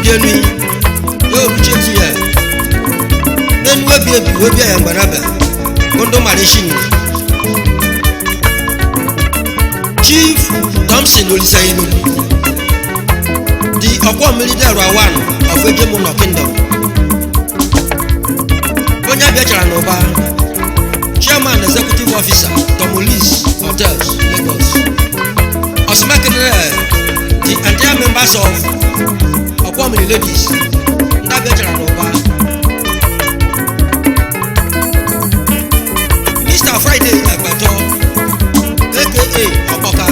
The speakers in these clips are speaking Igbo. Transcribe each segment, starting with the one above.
bienu yo buchetu ya nenu webi ya ngbaraba kondo marishin Chief Thompson Olisayinu the Okwo Military one of Ejemono Kingdom Onya Biachara Noba Chairman Executive Officer Tomolis Hotels Lagos Osmakere the entire members of Okwo Military Ladies Nda Biachara Noba Mr. Friday Agbato aka Oboka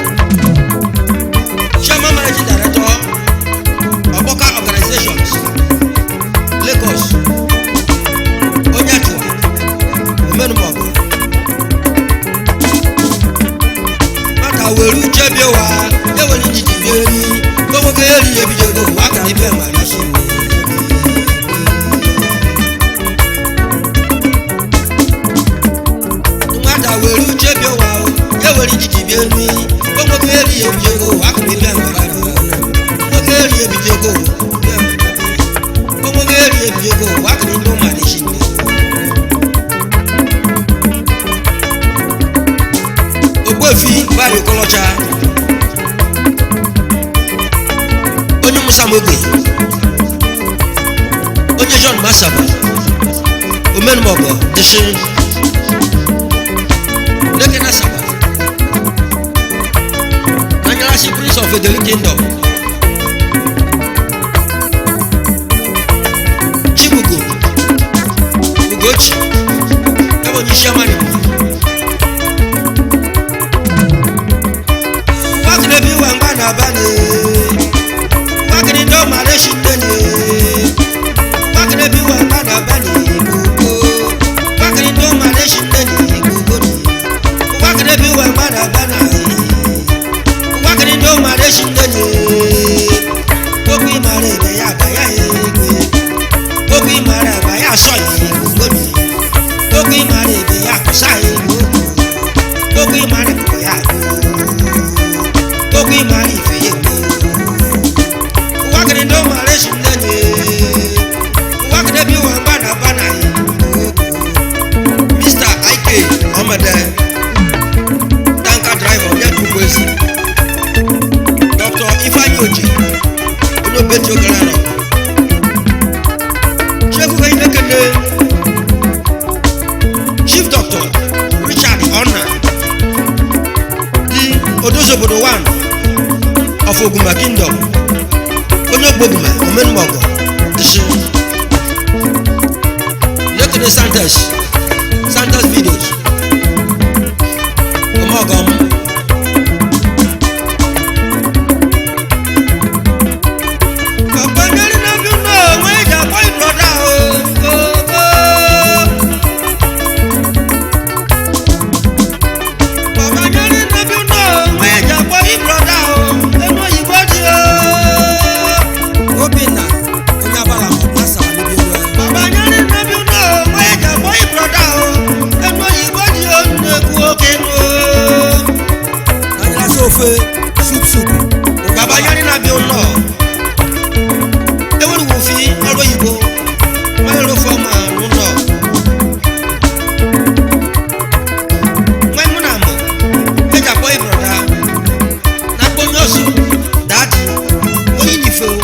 Chairman Managing Director Oboka Organizations Lagos Onyatua Omenumogo Mata weru chebiowa eweli jijiberi gogo geri ebijego wakani be marishi Mata weru chebiowa eweli jijiberi gogo geri ebijego wakani be marishi Ogeri ebijego gogo geri ebijego wakani ndo marishi Ogbefi bari kolocha Onye Musa Mogbe Onye John Masaba Omenumogo Deshin Lekena Saba Nanyarashi Prince of Edeli Kingdom Chibugo Ugochi Ebonyi Shamani Waknebi wangana bane Wakni ndo mareshi ndene Waknebi wangana bane Gugo Wakni ndo mareshi ndene Gugo Waknebi wangana bane Wakni ndo mareshi ndene Koki mare beya baya egwe Koki mare baya soyi Gugo Koki mare beya kusayi Gugo Koki mare beya Koki mari feye Wakene ndo mareshi ndanye Wakene bi wangana bana Mr. IK Omade Tanker driver Yetu Kwezi Dr. Ifeanyi Oji Uno Betio Galano Shefu Kainekene Chief Doctor Richard Ona The Odozobodo 1 of Oguma Kingdom Onye Boguma Omenumogo Dishi Lekene Santos Videos Omogom Kabanyari na biuno Mweja boy brother Kabanyari na biuno Mweja boy brother Obina, Onyabala, Nasa, Libya. Baba Nyani Nabuno, Maja Boy Brother, and what you got your cooking. And that's over soup. Baba Nyani Nabuno. Ever Wolfie, how do you go? My little farmer, no. My Monamo, Maja Boy Brother. Nabonosu, that only the fool.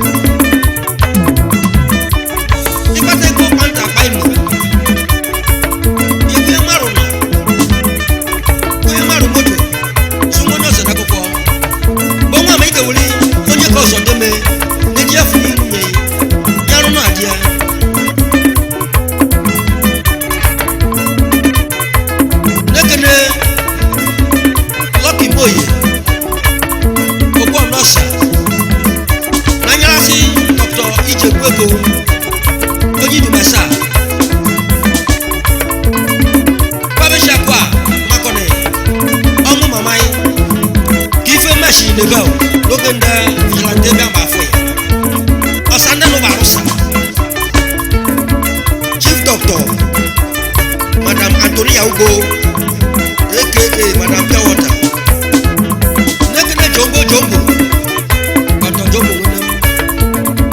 Chief Doctor Madam Antonia Ugo aka Madam Piawata Nekene Jombo Dr. Jombo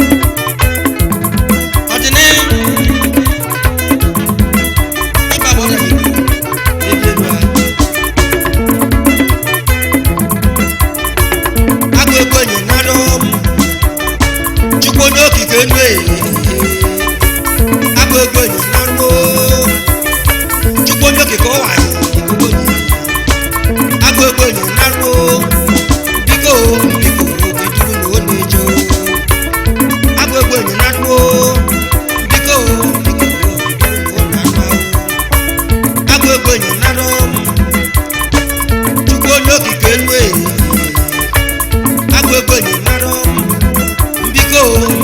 kenwe agogo ni naro chukwu nyoke ko wa agogo ni naro biko biduru no nejo agogo ni naro biko agogo ni naro chukwu nyoke kenwe agogo ni naro biko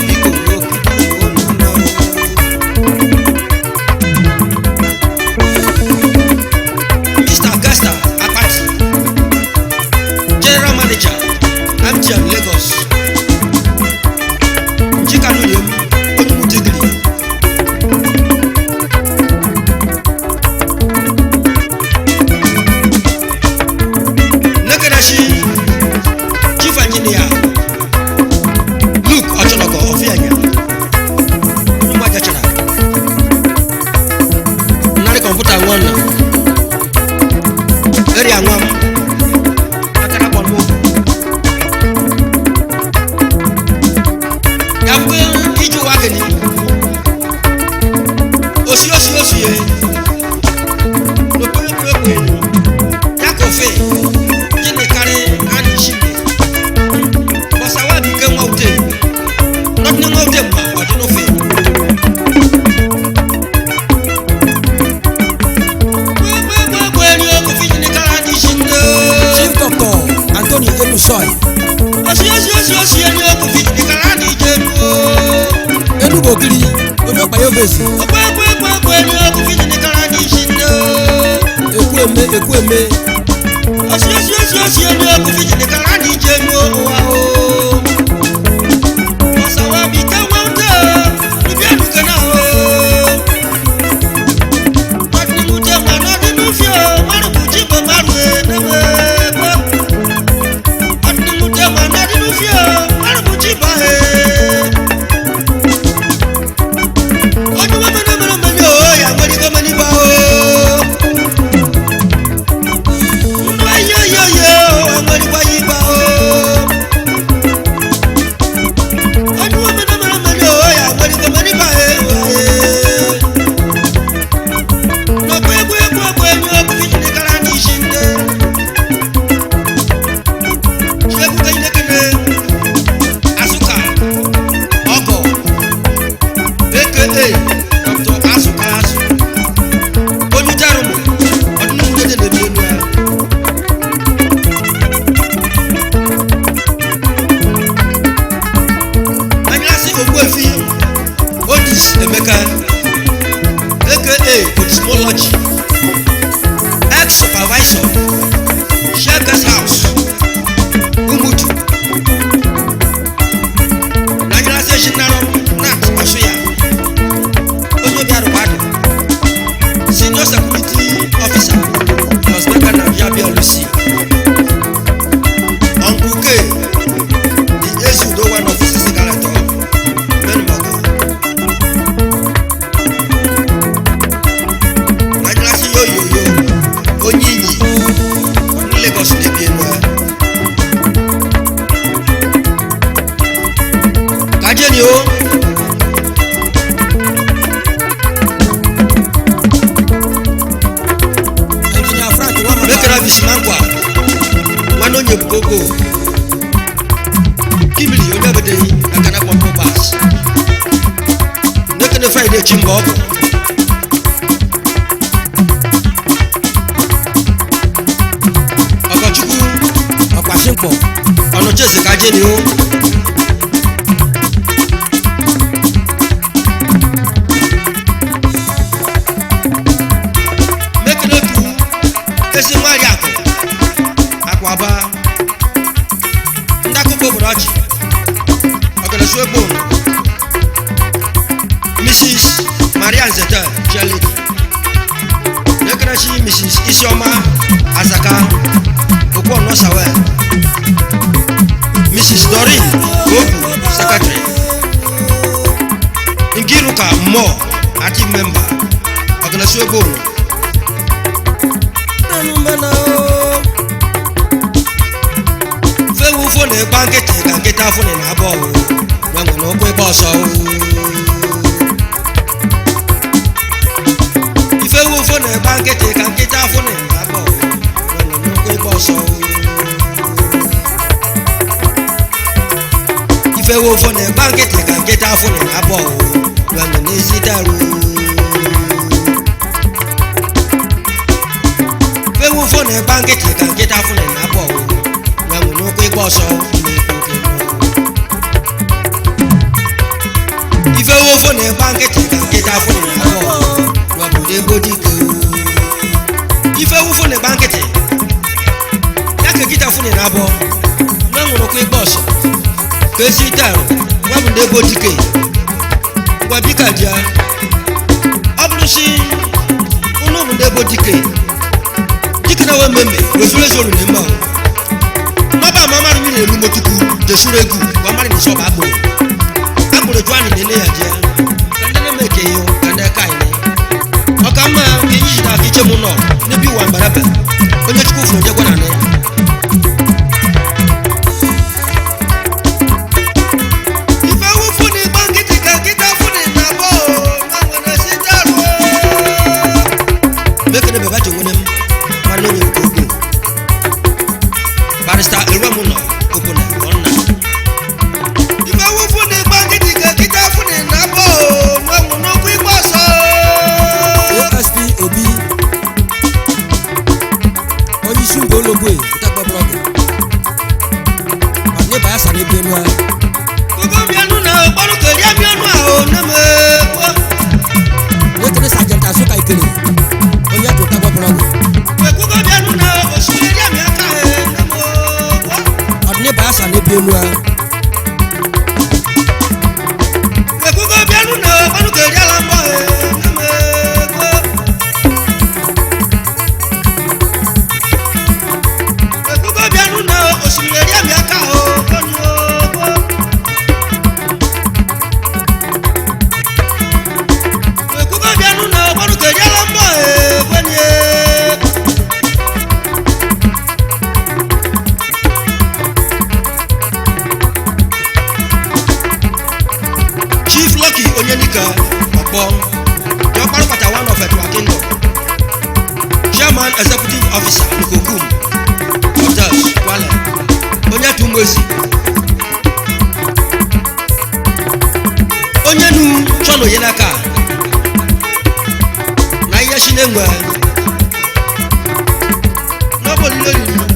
Mr. Augusta Apati, General Manager, MTN Lagos. Jikanuyem, Onudigri. Nekanashi, Chief Engineer, Luke Ochonoko Ofianya. Umwajachana. Nari computer one. Area ngam ataka bonmo yamwe iju wageni osi ye no pe yakofe jine kare ani shinde basawa bi ke ngawte not ni ngawte ma odino fe Anthony Elusoy. Osi enyo ko fit ni kala ni jeru. Enugo kiri, ojo pa yo besi. Opo enyo ko fit ni kala ni shindo. Eku eme. Osi enyo ko fit ni kala ni jeru wa o. Osawa bi ka wonde, ni bi anu kana o. Pati mu je ma no di nu fio, maru buji bo maru e na we. Ex-supervisor, Shaka's House, Umutu, Nigeria Station Nat Asuya, Ozobiaro Bado, Senior Security Officer, Osmeka Nabiabia Lucy, Uncle K, the Esudo one of the Sigalato, Menmogo. Onyinyi ní Lagos níbi ẹnu ẹ kájé ni ó Engineer Frank wọn mọ lẹkẹrẹ bisimankwa wọn ní onye gbogbo kíbìlì onígbèdè yìí akana pọmpọ pass lẹkẹrẹ Friday chimba ọkọ. Ọ̀nà Jésù kájé ni ó. Mékèlèkù esi nwari akụ aba ndakụkọ bụrọchi ọgọdọsụ egbo Mrs. Maria Nzete Jelly Nekarachi Mrs. Isioma Azaka Okwuono Sawel Mrs. Doreen Ogu Secretary Ngiruka Mo Active Member Ọ̀gọ̀dọ̀sù Egbo Fewu fone bankete ka nketa fone na abo nwe na okwe boso ife wo fo na ba nkete ka nkete afo na abo nwe na okwe boso ife wo fo na ba nkete ka nkete afo na abo nwe na ezi daru ife wo fo na ba nkete ka nkete afo na abo nwe na okwe boso ife wo fo na ba nkete ka nkete afo na abo Ebodike ife wufo ne bankete yake kita fune na abo na nworo ko igboso ke si taro wa bu de bodike wa bika dia abrusi unu bu de bodike dikina wa meme we sure sure ne ma maba mama ri ne lu motuku de suregu wa mari ni so ba gbo agboro juani ne le ya dia kande ne meke yo kande kai ne Okama kinyi na kiche muno nebi wa mbaraba onye chukwu furu je gwana ne ife wufu ni bankiti ka kita funi na bo na ngwana sitaru mekene beba jongonem manu ni kogo barista ewa muno opona onna ife wufu ni bankiti ka kita funi na bo na ngwana ku igboso Obi Oyi sungo lobo e ta gbo blogo Ani ba sa ni benu a Gogo mi anu na ogboru ke ri mi anu a o na me ko Wo tele sergeant asoka ikele Oya to ta gbo blogo We gogo mi anu na o su ri mi aka e na mo ko Ani ba sa ni benu a We gogo mi anu na ogboru ke ri ala mo e Executive officer Nukokum Hotels Kwale onye tumwezi onye nu chono yenaka na ihe shinenwe n'obolilo